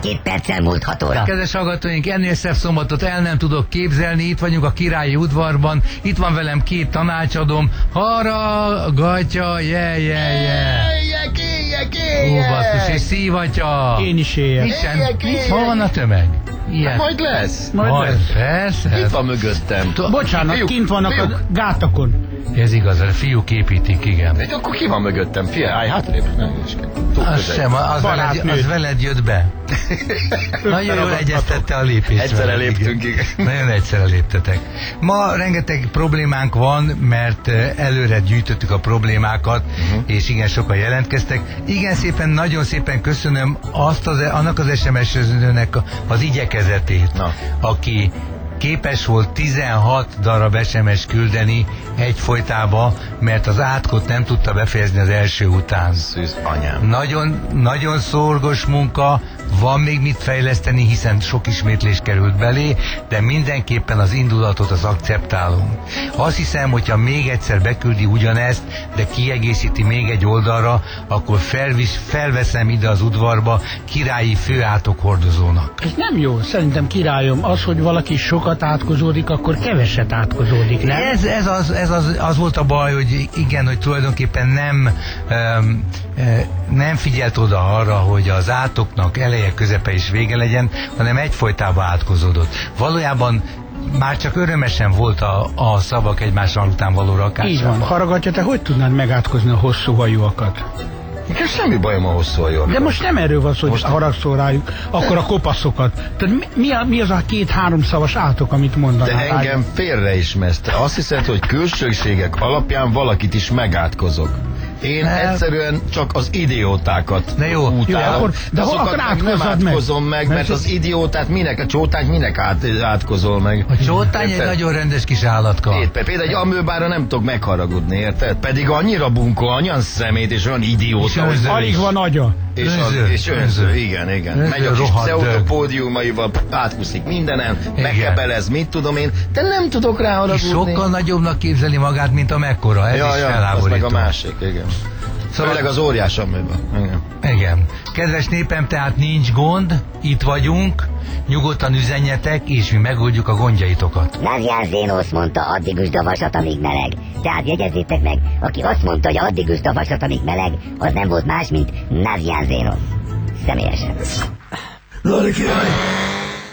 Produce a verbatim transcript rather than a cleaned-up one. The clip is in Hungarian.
tizenkét perccel múlt hat óra. Kedves hallgatóink, ennél szebb szombatot el nem tudok képzelni. Itt vagyunk a Királyi udvarban. Itt van velem két tanácsadóm. Haragatja, je, je, je. Éljek, éljek, éljek. Ó, basszus, és szívatja. Én is éljek. Nincsen, Éljek, éljek. hol van a tömeg? Ilyen. Majd lesz. Majd Majd lesz. persze. Itt van mögöttem. Bocsánat, Fiúk, kint vannak fiúk. a gátakon. Ez igaz, a fiúk építik, igen. Egy, akkor ki van mögöttem? Fia, állj hátrébb. Nem, túl Az közel. sem, az veled, Barátnő. az veled jött be. Nagyon jól egyeztette a lépést. Egyszerre veled, léptünk, igen. Nagyon egyszerre léptetek. Ma rengeteg problémánk van, mert eh, előre gyűjtöttük a problémákat, uh-huh. és igen sokan jelentkeztek. Igen szépen, nagyon szépen köszönöm azt az, annak az es em es-özőnek az igyekezetét, Na. aki képes volt tizenhat darab es em es küldeni egyfolytába, mert az átkot nem tudta befejezni az első után. Szűz anyám. Nagyon, nagyon szorgos munka, van még mit fejleszteni, hiszen sok ismétlés került belé, de mindenképpen az indulatot az akceptálunk. Azt hiszem, hogyha még egyszer beküldi ugyanezt, de kiegészíti még egy oldalra, akkor felvis, felveszem ide az udvarba királyi főátok hordozónak. Ez nem jó, szerintem királyom. Az, hogy valaki sokat átkozódik, akkor keveset átkozódik, nem? Ez, ez, az, ez az, az volt a baj, hogy igen, hogy tulajdonképpen nem, um, nem figyelt oda arra, hogy az átoknak eleje, közepe és vége legyen, hanem egyfolytában átkozódott. Valójában már csak örömesen volt a, a szavak egymásra után való rakásában. Így van. Haragatja, te hogy tudnád megátkozni a hosszú hajúakat? Nekem semmi bajom a hosszú hajú. De most nem erről van szó, hogy Most- haragszol rájuk, akkor a kopaszokat. Tehát mi, mi, a, mi az a két-három szavas átok, amit mondanál? De engem félreismersz. Te azt hiszed, hogy külsőségek alapján valakit is megátkozok. Én Nem. egyszerűen csak az idiótákat De jó, utálom. jó, akkor- de hol azokat akkor meg nem átkozzad meg? átkozom meg, Mert mert ez- az idiótát minek, a csótányt minek át, átkozol meg. A csótány egy Érted? nagyon rendes kis állatka. Épp, például egy amőbára nem tudok megharagudni, érted? Pedig annyira bunkó, annyian szemét és olyan És idióta, hogy... önző. Alig van agya. És, az, Önző, és önző, önző. igen, igen. Önző, Megy a kis rohadt dög. pseudopódiumaival, átkuszik mindenen, Igen. megkebelez, mit tudom én, de nem tudok rá És haragudni. sokkal nagyobbnak képzeli magát, mint a mekkora. Ez ja, is ja, az felháborító. meg a másik, igen. Szóval- Főleg az óriás amőben. Igen. Igen. Kedves népem, tehát nincs gond, itt vagyunk, nyugodtan üzenjetek, és mi megoldjuk a gondjaitokat. Navian Zénosz mondta, addig üsd a vasat, amíg meleg. Tehát jegyezzétek meg, aki azt mondta, hogy addig üsd a vasat, amíg meleg, az nem volt más, mint Navian Zénosz. Személyesen. Lord király,